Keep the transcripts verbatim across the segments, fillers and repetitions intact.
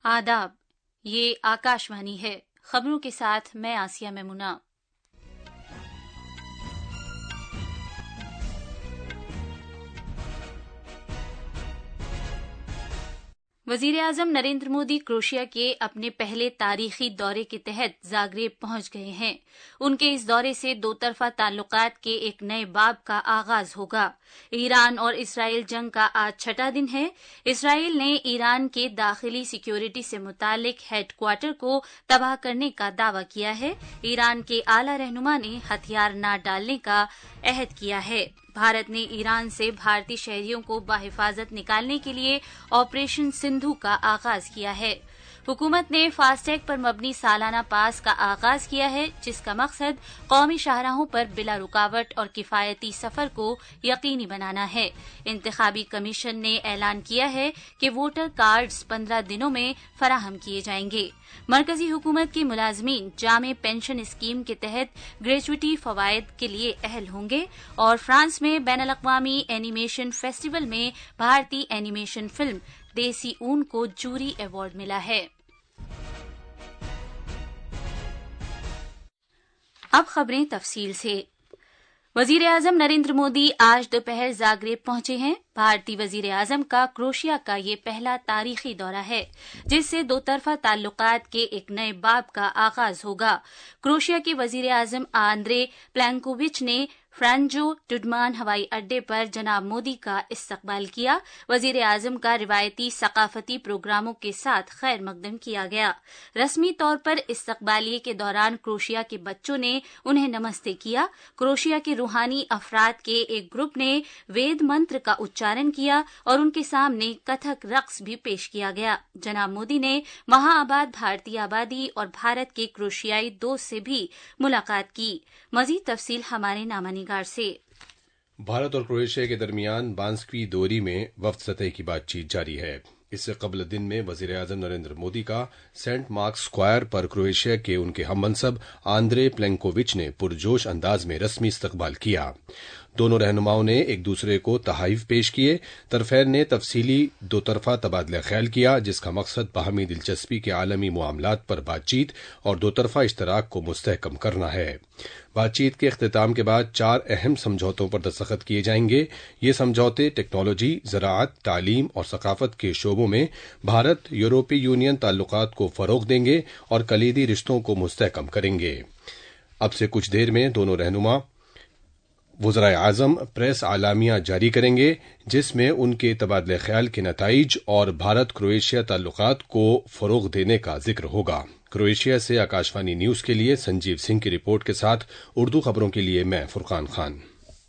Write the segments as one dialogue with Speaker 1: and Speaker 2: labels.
Speaker 1: आदाब, ये आकाशवाणी है। खबरों के साथ मैं आसिया मेमुना। वजीर आजम नरेंद्र मोदी क्रोएशिया के अपने पहले तारीखी दौरे के तहत जाग्रेब पहुंच गए हैं। उनके इस दौरे से दो तरफा ताल्लुकात के एक नए बाब का आगाज होगा। ईरान और इसराइल जंग का आज छठा दिन है। इसराइल ने ईरान के दाखिली सिक्योरिटी से मुतालिक हेडक्वार्टर को तबाह करने का दावा किया है। ईरान के आला रहनुमा ने हथियार न डालने का अहद किया है। भारत ने ईरान से भारतीय शहरियों को बाहिफाजत निकालने के लिए ऑपरेशन सिंधु का आगाज किया है। हुकूमत ने फास्टैग पर मबनी सालाना पास का आगाज किया है, जिसका मकसद कौमी शाहराहों पर बिला रुकावट और किफायती सफर को यकीनी बनाना है। इंतखाबी कमीशन ने ऐलान किया है कि वोटर कार्ड्स पंद्रह दिनों में फराहम किए जाएंगे। मरकजी हुकूमत के मुलाजमीन जामे पेंशन स्कीम के तहत ग्रेजुइटी फवायद के लिए अहल होंगे और फ्रांस में बैनुल अक़वामी एनिमेशन फेस्टिवल में भारतीय एनिमेशन फिल्म देसी ऊन को जूरी अवार्ड मिला है। अब खबरें तफसील से। वजीर आजम नरेंद्र मोदी आज दोपहर जाग्रेब पहुंचे हैं। भारतीय वजीर आजम का क्रोएशिया का ये पहला तारीखी दौरा है, जिससे दो तरफा ताल्लुकात के एक नए बाब का आगाज होगा। क्रोएशिया के वजीर आजम आंद्रे प्लेंकोविच ने फ्रांजो टुडमान हवाई अड्डे पर जनाब मोदी का इस्तकबाल किया। वजीर आजम का रिवायती सकाफती प्रोग्रामों के साथ खैर मकदम किया गया। रस्मी तौर पर इस्तकबालिये के दौरान क्रोएशिया के बच्चों ने उन्हें नमस्ते किया। क्रोएशिया के रूहानी अफराद के एक ग्रुप ने वेद मंत्र का उच्चारण किया और उनके सामने कथक रक्स भी पेश किया गया। जनाब मोदी ने वहां आबाद भारतीय आबादी और भारत के क्रोएशियाई दोस्त से भी मुलाकात की। मजीद तफसील हमारे नामानिगार से।
Speaker 2: भारत और क्रोएशिया के दरमियान बांस्क्वी दोरी में वफ्द सतह की बातचीत जारी है। इससे कबल दिन में वजीर आजम नरेंद्र मोदी का सेंट मार्क्स स्क्वायर पर क्रोएशिया के उनके हममनसब आंद्रे प्लेंकोविच ने पुरजोश अंदाज में रस्मी इस्तकबाल किया। दोनों रहनुमाओं ने एक दूसरे को तहाइफ पेश किए। तरफैन ने तफसीली दो तरफा तबादला ख्याल किया, जिसका मकसद बाहमी दिलचस्पी के आलमी मामलात पर बातचीत और दो तरफा इश्तराक को मुस्तहकम करना है। बातचीत के अख्तिताम के बाद चार अहम समझौतों पर दस्तखत किए जाएंगे। ये समझौते टेक्नोलॉजी, ज़राअत, तालीम और सकाफत के शोबों में भारत यूरोपीय यूनियन ताल्लुकात को फरोग देंगे और कलीदी रिश्तों को मुस्तहकम करेंगे। अब से कुछ देर में दोनों रहनुमा वज़राए आज़म प्रेस आलामिया जारी करेंगे, जिसमें उनके तबादले ख्याल के नताइज और भारत क्रोएशिया ताल्लुकात को फरोग देने का जिक्र होगा। क्रोएशिया से आकाशवाणी न्यूज के लिए संजीव सिंह की रिपोर्ट के साथ उर्दू खबरों के लिए मैं फुरकान खान।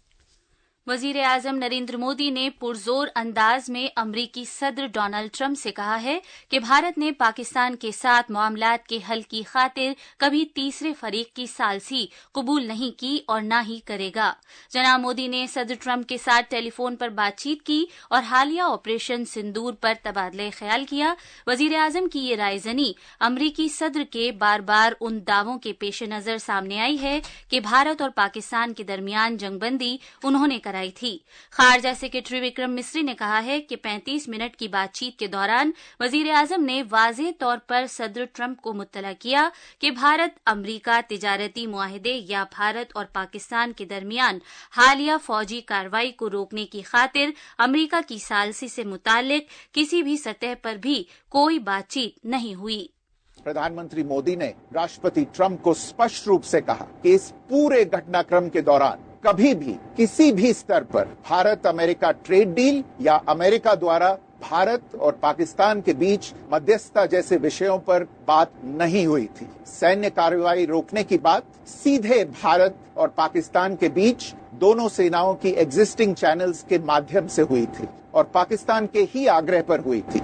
Speaker 1: वजीर आजम नरेंद्र मोदी ने पुरजोर अंदाज में अमरीकी सदर डोनाल्ड ट्रंप से कहा है कि भारत ने पाकिस्तान के साथ मामलात के हल की खातिर कभी तीसरे फरीक की सालसी कबूल नहीं की और न ही करेगा। जनाब मोदी ने सदर ट्रंप के साथ टेलीफोन पर बातचीत की और हालिया ऑपरेशन सिंदूर पर तबादले ख्याल किया। वजीर आजम की ये रायजनी अमरीकी सदर के बार बार उन दावों के पेश नजर सामने आई है कि भारत और पाकिस्तान के दरमियान जंगबंदी उन्होंने कराई थी। खारजा सेक्रेटरी विक्रम मिस्री ने कहा है कि पैंतीस मिनट की बातचीत के दौरान वजीर आजम ने वाज़ेह तौर पर सदर ट्रंप को मुत्तला किया कि भारत अमरीका तिजारती मुआहदे या भारत और पाकिस्तान के दरमियान हालिया फौजी कार्रवाई को रोकने की खातिर अमरीका की सालसी से मुतालिक किसी भी सतह पर भी कोई बातचीत नहीं हुई।
Speaker 3: प्रधानमंत्री मोदी ने राष्ट्रपति ट्रंप को स्पष्ट रूप से कहा कि इस पूरे घटनाक्रम के दौरान कभी भी किसी भी स्तर पर भारत अमेरिका ट्रेड डील या अमेरिका द्वारा भारत और पाकिस्तान के बीच मध्यस्थता जैसे विषयों पर बात नहीं हुई थी। सैन्य कार्रवाई रोकने की बात सीधे भारत और पाकिस्तान के बीच दोनों सेनाओं की एग्जिस्टिंग चैनल्स के माध्यम से हुई थी और पाकिस्तान के ही आग्रह पर हुई थी।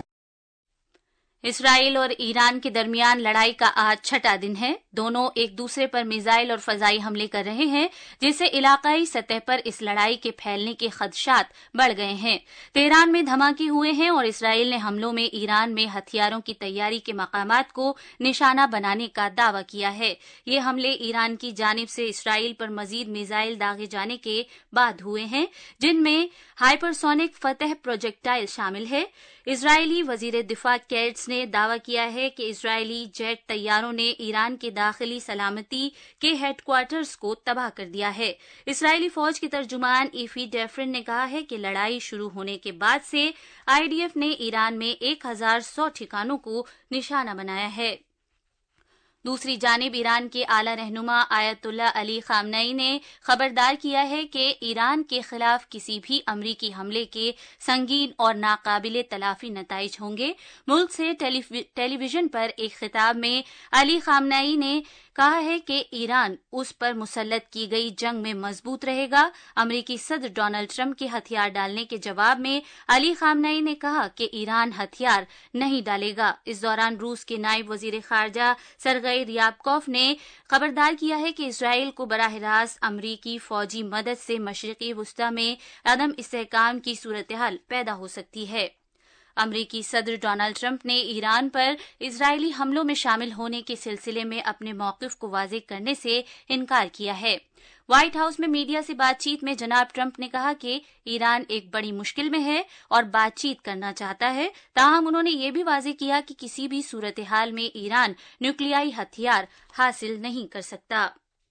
Speaker 1: इसराइल और ईरान के दरमियान लड़ाई का आज छठा दिन है। दोनों एक दूसरे पर मिसाइल और फजाई हमले कर रहे हैं, जिससे इलाकाई सतह पर इस लड़ाई के फैलने के खदशात बढ़ गए हैं। तेहरान में धमाके हुए हैं और इसराइल ने हमलों में ईरान में हथियारों की तैयारी के मकामात को निशाना बनाने का दावा किया है। ये हमले ईरान की जानिब से इसराइल पर मजीद मिसाइल दागे जाने के बाद हुए हैं, जिनमें हाइपरसोनिक फतह प्रोजेक्टाइल शामिल है। इजरायली वजीर दिफा केट्स نے دعویٰ کیا ہے کہ اسرائیلی جیٹ طیاروں نے ایران کے داخلی سلامتی کے ہیڈ کوارٹرز کو تباہ کر دیا ہے۔ اسرائیلی فوج کے ترجمان ایفی ڈیفرن نے کہا ہے کہ لڑائی شروع ہونے کے بعد سے آئی ڈی ایف نے ایران میں ایک ہزار سو ٹھکانوں کو نشانہ بنایا ہے۔ دوسری جانب ایران کے اعلی رہنما آیت اللہ علی خامنئی نے خبردار کیا ہے کہ ایران کے خلاف کسی بھی امریکی حملے کے سنگین اور ناقابل تلافی نتائج ہوں گے۔ ملک سے ٹیلی ویژن پر ایک خطاب میں علی خامنئی نے کہا ہے کہ ایران اس پر مسلط کی گئی جنگ میں مضبوط رہے گا۔ امریکی صدر ڈونلڈ ٹرمپ کے ہتھیار ڈالنے کے جواب میں علی خامنئی نے کہا کہ ایران ہتھیار نہیں ڈالے گا۔ اس دوران روس کے نائب وزیر خارجہ سرگئی ریابکوف نے خبردار کیا ہے کہ اسرائیل کو براہ راست امریکی فوجی مدد سے مشرقی وسطی میں عدم استحکام کی صورتحال پیدا ہو سکتی ہے۔ امریکی صدر ڈونلڈ ٹرمپ نے ایران پر اسرائیلی حملوں میں شامل ہونے کے سلسلے میں اپنے موقف کو واضح کرنے سے انکار کیا ہے۔ وائٹ ہاؤس میں میڈیا سے بات چیت میں جناب ٹرمپ نے کہا کہ ایران ایک بڑی مشکل میں ہے اور بات چیت کرنا چاہتا ہے، تاہم انہوں نے یہ بھی واضح کیا کہ کسی بھی صورتحال میں ایران نیوکلیائی ہتھیار حاصل نہیں کر سکتا۔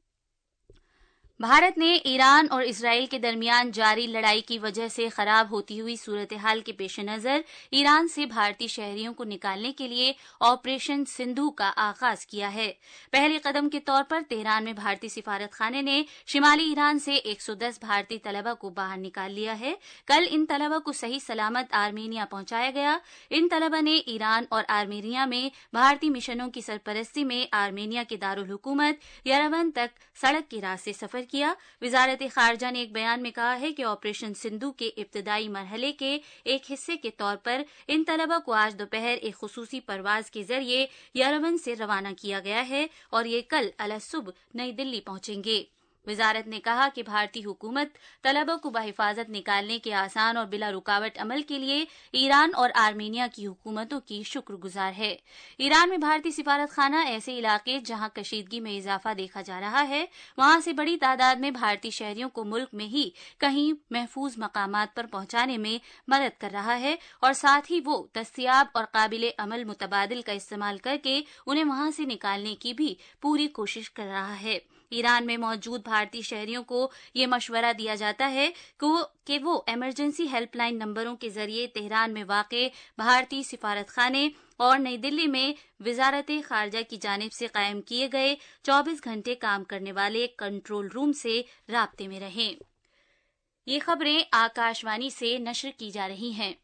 Speaker 1: بھارت نے ایران اور اسرائیل کے درمیان جاری لڑائی کی وجہ سے خراب ہوتی ہوئی صورتحال کے پیش نظر ایران سے بھارتی شہریوں کو نکالنے کے لیے آپریشن سندھو کا آغاز کیا ہے۔ پہلے قدم کے طور پر تہران میں بھارتی سفارت خانے نے شمالی ایران سے ایک سو دس بھارتی طلبہ کو باہر نکال لیا ہے۔ کل ان طلبہ کو صحیح سلامت آرمینیا پہنچایا گیا۔ ان طلبہ نے ایران اور آرمینیا میں بھارتی مشنوں کی سرپرستی میں آرمینیا کے دارالحکومت یریون تک سڑک کے راستے سفر کیا۔ وزارت خارجہ نے ایک بیان میں کہا ہے کہ آپریشن سندھو کے ابتدائی مرحلے کے ایک حصے کے طور پر ان طلبہ کو آج دوپہر ایک خصوصی پرواز کے ذریعے یریون سے روانہ کیا گیا ہے اور یہ کل الصبح نئی دلی پہنچیں گے۔ وزارت نے کہا کہ بھارتی حکومت طلبہ کو بحفاظت نکالنے کے آسان اور بلا رکاوٹ عمل کے لیے ایران اور آرمینیا کی حکومتوں کی شکر گزار ہے۔ ایران میں بھارتی سفارت خانہ ایسے علاقے جہاں کشیدگی میں اضافہ دیکھا جا رہا ہے، وہاں سے بڑی تعداد میں بھارتی شہریوں کو ملک میں ہی کہیں محفوظ مقامات پر پہنچانے میں مدد کر رہا ہے اور ساتھ ہی وہ دستیاب اور قابل عمل متبادل کا استعمال کر کے انہیں وہاں سے نکالنے کی بھی پوری کوشش کر رہا ہے۔ ایران میں موجود بھارتی شہریوں کو یہ مشورہ دیا جاتا ہے کہ وہ ایمرجنسی ہیلپ لائن نمبروں کے ذریعے تہران میں واقع بھارتی سفارت خانے اور نئی دلی میں وزارت خارجہ کی جانب سے قائم کیے گئے چوبیس گھنٹے کام کرنے والے کنٹرول روم سے رابطے میں رہیں۔ یہ خبریں آکاشوانی سے نشر کی جا رہی ہیں۔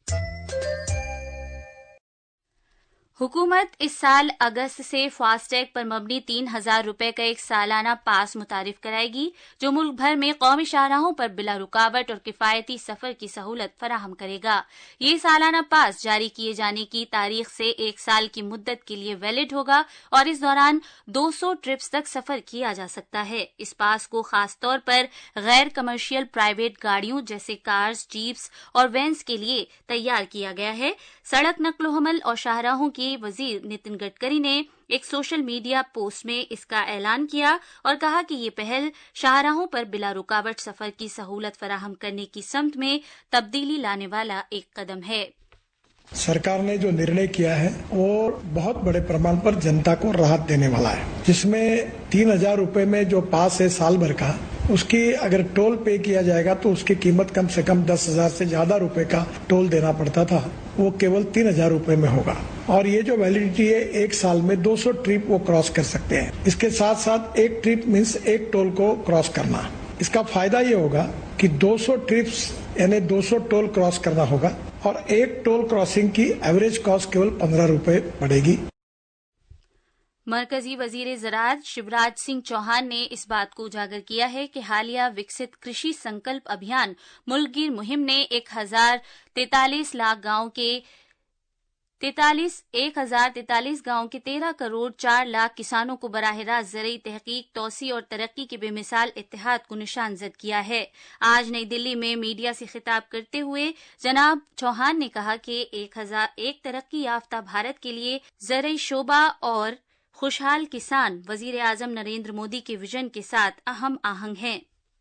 Speaker 1: حکومت اس سال اگست سے فاسٹیگ پر مبنی تین ہزار روپے کا ایک سالانہ پاس متعارف کرائے گی جو ملک بھر میں قومی شاہراہوں پر بلا رکاوٹ اور کفایتی سفر کی سہولت فراہم کرے گا۔ یہ سالانہ پاس جاری کیے جانے کی تاریخ سے ایک سال کی مدت کے لیے ویلڈ ہوگا اور اس دوران دو سو ٹرپس تک سفر کیا جا سکتا ہے۔ اس پاس کو خاص طور پر غیر کمرشل پرائیویٹ گاڑیوں جیسے کارز، جیپس اور وینز کے لیے تیار کیا گیا ہے۔ سڑک نقل و حمل اور شاہراہوں کی وزیر نتن گڈکری نے ایک سوشل میڈیا پوسٹ میں اس کا اعلان کیا اور کہا کہ یہ پہل شاہراہوں پر بلا رکاوٹ سفر کی سہولت فراہم کرنے کی سمت میں تبدیلی لانے والا ایک قدم ہے۔
Speaker 4: سرکار نے جو نرنے کیا ہے وہ بہت بڑے پیمانے پر جنتا کو راحت دینے والا ہے، جس میں تین ہزار روپے میں جو پاس ہے سال بھر کا، اس کی اگر ٹول پے کیا جائے گا تو اس کی قیمت کم سے کم دس ہزار سے زیادہ روپے کا ٹول دینا پڑتا تھا، وہ کیول تین ہزار روپے میں ہوگا۔ اور یہ جو ویلڈیٹی ہے ایک سال میں دو سو ٹرپ وہ کراس کر سکتے ہیں۔ اس کے ساتھ ساتھ ایک ٹرپ مینس ایک ٹول کو کراس کرنا۔ اس کا فائدہ یہ ہوگا کہ دو سو ٹرپس یعنی دو سو ٹول کراس کرنا ہوگا اور ایک ٹول کراسنگ کی ایوریج کاسٹ کیول پندرہ روپے پڑے گی۔
Speaker 1: مرکزی وزیر زراعت شیوراج سنگھ چوہان نے اس بات کو اجاگر کیا ہے کہ حالیہ وکست کرشی سنکلپ ابھیان ملک گیر مہم نے ایک ہزار تینتالیس لاکھ گاؤں کے تینتالیس ایک ہزار تینتالیس گاؤں کے تیرہ کروڑ چار لاکھ کسانوں کو براہ راست زرعی تحقیق، توسیع اور ترقی کے بے مثال اتحاد کو نشان زد کیا ہے۔ آج نئی دلی میں میڈیا سے خطاب کرتے ہوئے جناب چوہان نے کہا کہ ایک ہزار ایک ترقی یافتہ بھارت کے لیے زرعی شعبہ اور خوشحال کسان وزیر اعظم نریندر مودی کے وژن کے ساتھ اہم آہنگ ہیں۔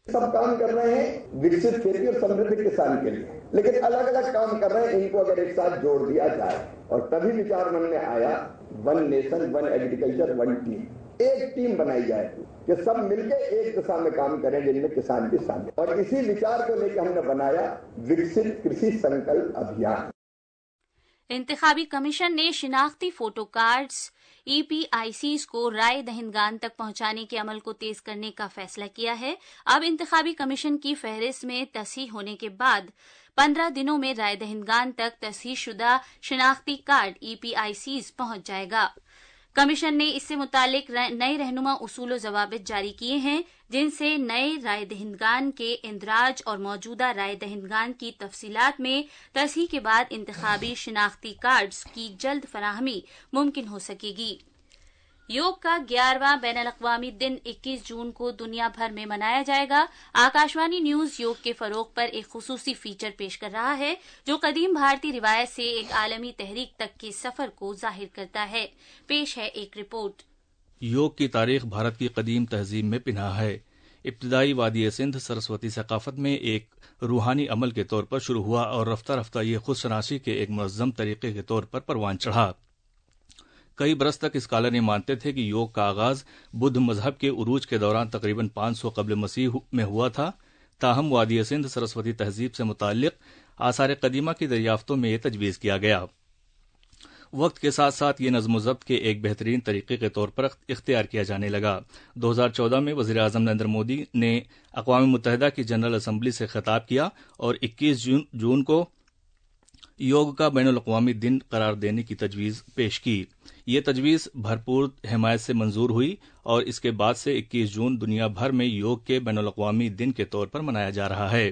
Speaker 5: سب کام کر رہے ہیں وکست کھیتی اور سمردھ کسان کے لیے، لیکن الگ الگ کام کر رہے ہیں، ان کو اگر ایک ساتھ جوڑ دیا جائے اور تبھی وچار من میں آیا one nation one agriculture one team, ایک ٹیم بنائی جائے کہ سب مل کے ایک دشا میں کام کریں جن میں کسان بھی شامل، اور اسی وچار کو لے کے ہم نے بنایا وکست کرشی سنکلپ ابھیان۔
Speaker 1: انتخابی کمیشن نے شناختی photo cards E P I Cs کو رائے دہندگان تک پہنچانے کے عمل کو تیز کرنے کا فیصلہ کیا ہے۔ اب انتخابی کمیشن کی فہرست میں تصحیح ہونے کے بعد پندرہ دنوں میں رائے دہندگان تک تصحیح شدہ شناختی card E P I Cs پہنچ جائے گا۔ کمیشن نے اس سے متعلق نئے رہنما اصول و ضوابط جاری کیے ہیں، جن سے نئے رائے دہندگان کے اندراج اور موجودہ رائے دہندگان کی تفصیلات میں تصحیح کے بعد انتخابی شناختی کارڈز کی جلد فراہمی ممکن ہو سکے گی۔ یوگ کا گیارہواں بین الاقوامی دن اکیس جون کو دنیا بھر میں منایا جائے گا۔ آکاشوانی نیوز یوگ کے فروغ پر ایک خصوصی فیچر پیش کر رہا ہے جو قدیم بھارتی روایت سے ایک عالمی تحریک تک کے سفر کو ظاہر کرتا ہے۔ پیش ہے ایک رپورٹ۔
Speaker 6: یوگ کی تاریخ بھارت کی قدیم تہذیب میں پنہاں ہے۔ ابتدائی وادی سندھ سرسوتی ثقافت میں ایک روحانی عمل کے طور پر شروع ہوا اور رفتہ رفتہ یہ خود شناسی کے ایک منظم طریقے کے طور پر پروان چڑھا۔ کئی برس تک اسکالر یہ مانتے تھے کہ یوگ کا آغاز بدھ مذہب کے عروج کے دوران تقریباً پانچ سو قبل مسیح میں ہوا تھا، تاہم وادی سندھ سرسوتی تہذیب سے متعلق آثار قدیمہ کی دریافتوں میں یہ تجویز کیا گیا۔ وقت کے ساتھ ساتھ یہ نظم و ضبط کے ایک بہترین طریقے کے طور پر اختیار کیا جانے لگا۔ دو ہزار چودہ میں وزیر اعظم نریندر مودی نے اقوام متحدہ کی جنرل اسمبلی سے خطاب کیا اور اکیس جون کو یوگ کا بین الاقوامی دن قرار دینے کی تجویز پیش کی۔ یہ تجویز بھرپور حمایت سے منظور ہوئی اور اس کے بعد سے اکیس جون دنیا بھر میں یوگ کے بین الاقوامی دن کے طور پر منایا جا رہا ہے۔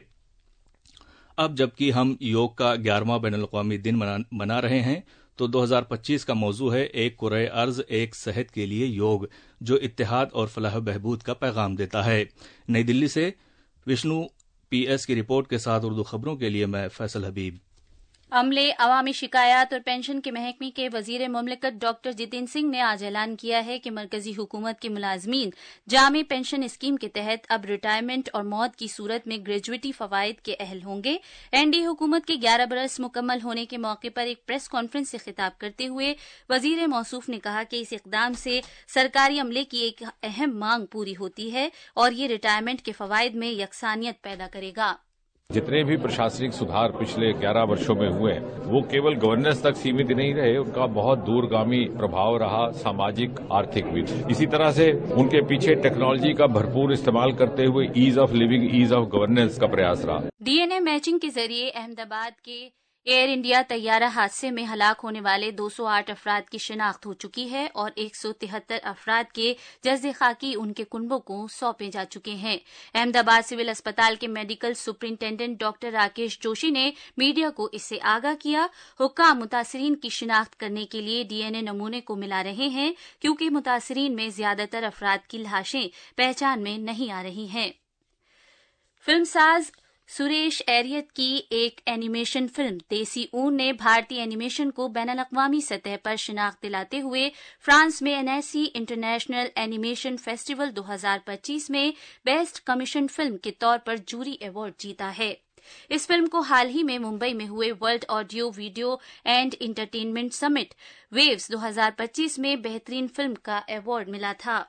Speaker 6: اب جبکہ ہم یوگ کا گیارہواں بین الاقوامی دن منا رہے ہیں تو دو ہزار پچیس کا موضوع ہے ایک کرۂ ارض ایک صحت کے لیے یوگ، جو اتحاد اور فلاح و بہبود کا پیغام دیتا ہے۔ نئی دلی سے وشنو پی ایس کی رپورٹ کے ساتھ اردو خبروں کے لیے میں فیصل حبیب۔
Speaker 1: عملے، عوامی شکایات اور پینشن کے محکمے کے وزیر مملکت ڈاکٹر جتیندر سنگھ نے آج اعلان کیا ہے کہ مرکزی حکومت کے ملازمین جامع پینشن اسکیم کے تحت اب ریٹائرمنٹ اور موت کی صورت میں گریجویٹی فوائد کے اہل ہوں گے۔ این ڈی حکومت کے گیارہ برس مکمل ہونے کے موقع پر ایک پریس کانفرنس سے خطاب کرتے ہوئے وزیر موصوف نے کہا کہ اس اقدام سے سرکاری عملے کی ایک اہم مانگ پوری ہوتی ہے اور یہ ریٹائرمنٹ کے فوائد میں یکسانیت پیدا کرے گا۔
Speaker 7: جتنے بھی پرشاسنک سدھار پچھلے گیارہ برسوں میں ہوئے وہ کیول گورننس تک سیمت نہیں رہے، ان کا بہت دورگامی پربھاؤ رہا، سماجک آرتھک بھی۔ اسی طرح سے ان کے پیچھے ٹیکنالوجی کا بھرپور استعمال کرتے ہوئے ease of living, ease of governance کا پریاس رہا۔
Speaker 1: ڈی این اے میچنگ کے ذریعے احمد آباد کے ایئر انڈیا طیارہ حادثے میں ہلاک ہونے والے دو سو آٹھ افراد کی شناخت ہو چکی ہے اور ایک سو تہتر افراد کے جزد خاکی ان کے کنبوں کو سونپے جا چکے ہیں۔ احمد آباد سول اسپتال کے medical superintendent doctor Rakesh Joshi نے میڈیا کو اس سے آگاہ کیا۔ حکام متاثرین کی شناخت کرنے کے لیے ڈی این اے نمونے کو ملا رہے ہیں کیونکہ متاثرین میں زیادہ تر افراد کی لاشیں پہچان میں نہیں آ رہی ہیں۔ فلم ساز سریش ایریت کی ایک اینیمیشن فلم دیسی اون نے بھارتی اینیمیشن کو بین الاقوامی سطح پر شناخت دلاتے ہوئے فرانس میں انیسی انٹرنیشنل اینیمیشن فیسٹیول دو ہزار پچیس میں بیسٹ کمیشن فلم کے طور پر جوری ایوارڈ جیتا ہے۔ اس فلم کو حال ہی میں ممبئی میں ہوئے world audio video and entertainment summit Waves دو ہزار پچیس میں بہترین فلم کا ایوارڈ ملا تھا۔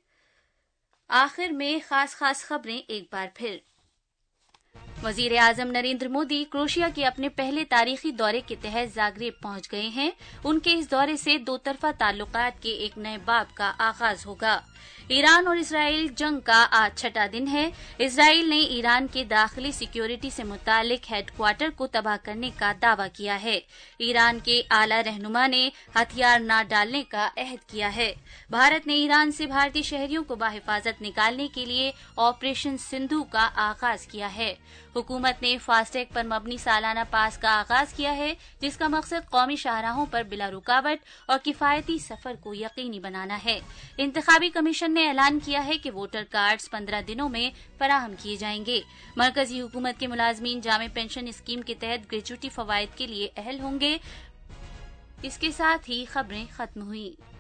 Speaker 1: آخر میں خاص خاص خبریں ایک بار پھر۔ وزیر اعظم نریندر مودی کروشیا کے اپنے پہلے تاریخی دورے کے تحت زاگریب پہنچ گئے ہیں۔ ان کے اس دورے سے دو طرفہ تعلقات کے ایک نئے باب کا آغاز ہوگا۔ ایران اور اسرائیل جنگ کا آج چھٹا دن ہے۔ اسرائیل نے ایران کے داخلی سیکیورٹی سے متعلق ہیڈ کوارٹر کو تباہ کرنے کا دعویٰ کیا ہے۔ ایران کے اعلی رہنما نے ہتھیار نہ ڈالنے کا عہد کیا ہے۔ بھارت نے ایران سے بھارتی شہریوں کو بحفاظت نکالنے کے لیے آپریشن سندھو کا آغاز کیا ہے۔ حکومت نے فاسٹیگ پر مبنی سالانہ پاس کا آغاز کیا ہے، جس کا مقصد قومی شاہراہوں پر بلا رکاوٹ اور کفایتی سفر کو یقینی بنانا ہے۔ انتخابی کمیشن نے اعلان کیا ہے کہ ووٹر کارڈز پندرہ دنوں میں فراہم کیے جائیں گے۔ مرکزی حکومت کے ملازمین جامع پینشن اسکیم کے تحت گریجویٹی فوائد کے لیے اہل ہوں گے۔ اس کے ساتھ ہی خبریں ختم ہوئیں۔